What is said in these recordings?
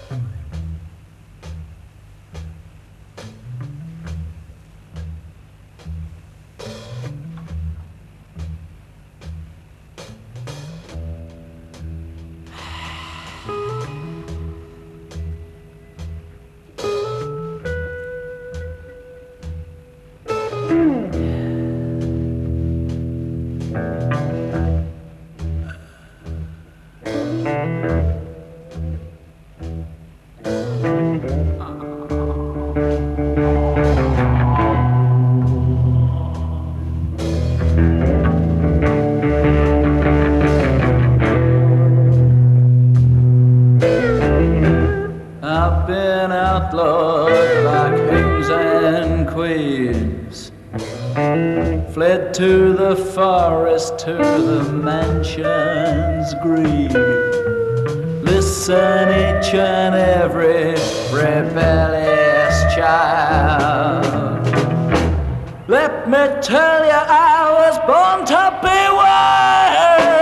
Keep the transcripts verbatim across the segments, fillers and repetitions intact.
I've been outlawed like kings and queens, fled to the forest, to the mansions green. Listen, each and every rebellious child, let me tell you, I was born to be wild.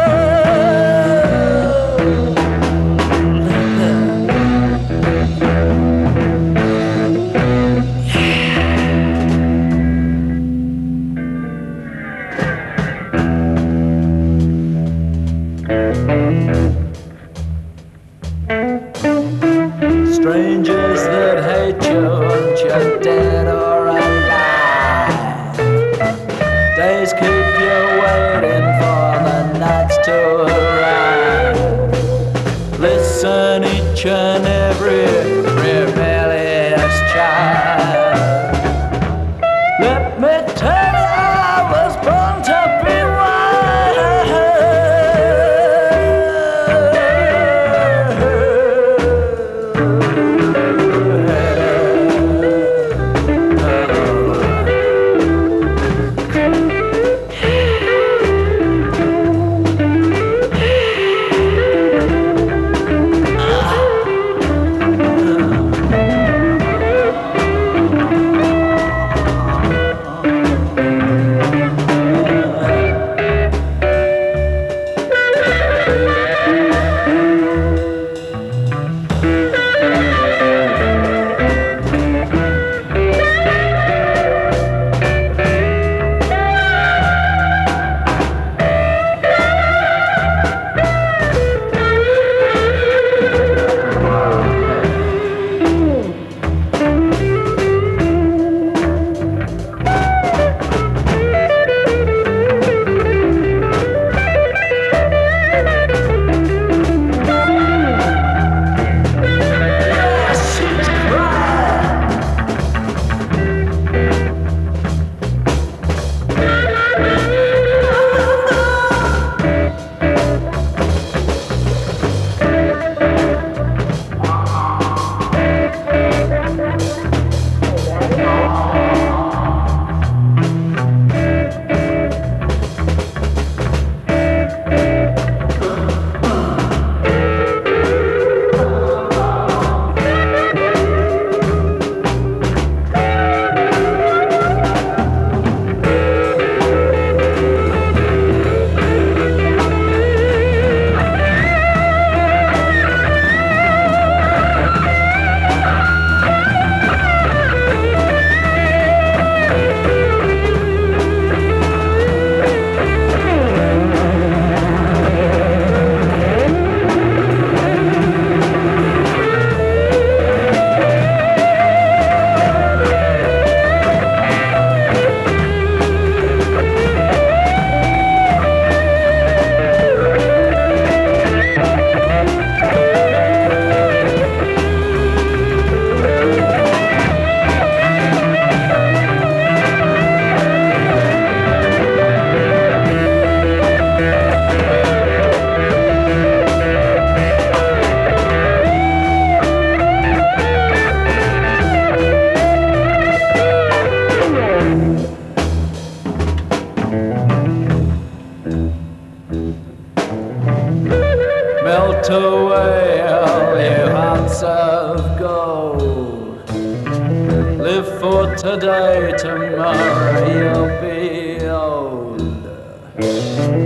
Strangers that hate you, want you dead or alive. Days keep you waiting for the nights to arrive. Listen, each and every rebellious child, let me tell you, I was born to be melt away all your hearts of gold. Live for today, tomorrow you'll be old.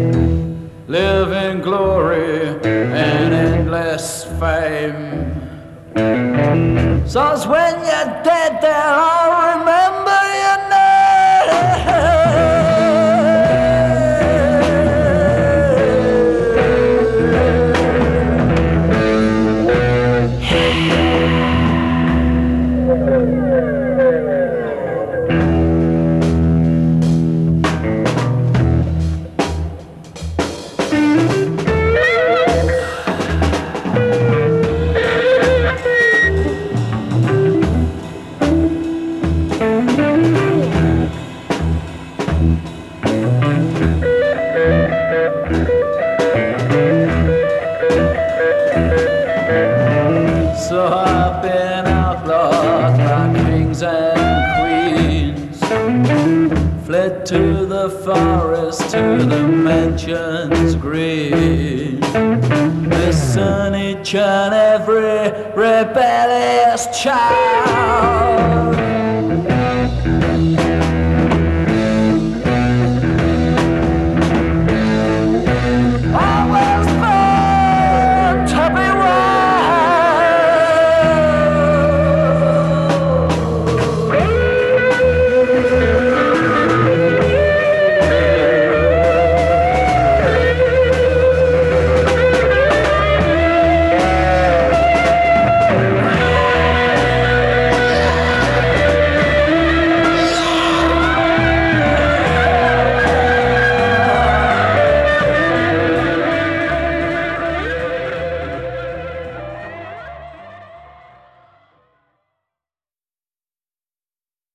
Live in glory and endless fame. So's when you're dead, they'll all remember your name. So I've been outlawed by kings and queens, fled to the forest, to the mansions green. Listen each and every rebellious child,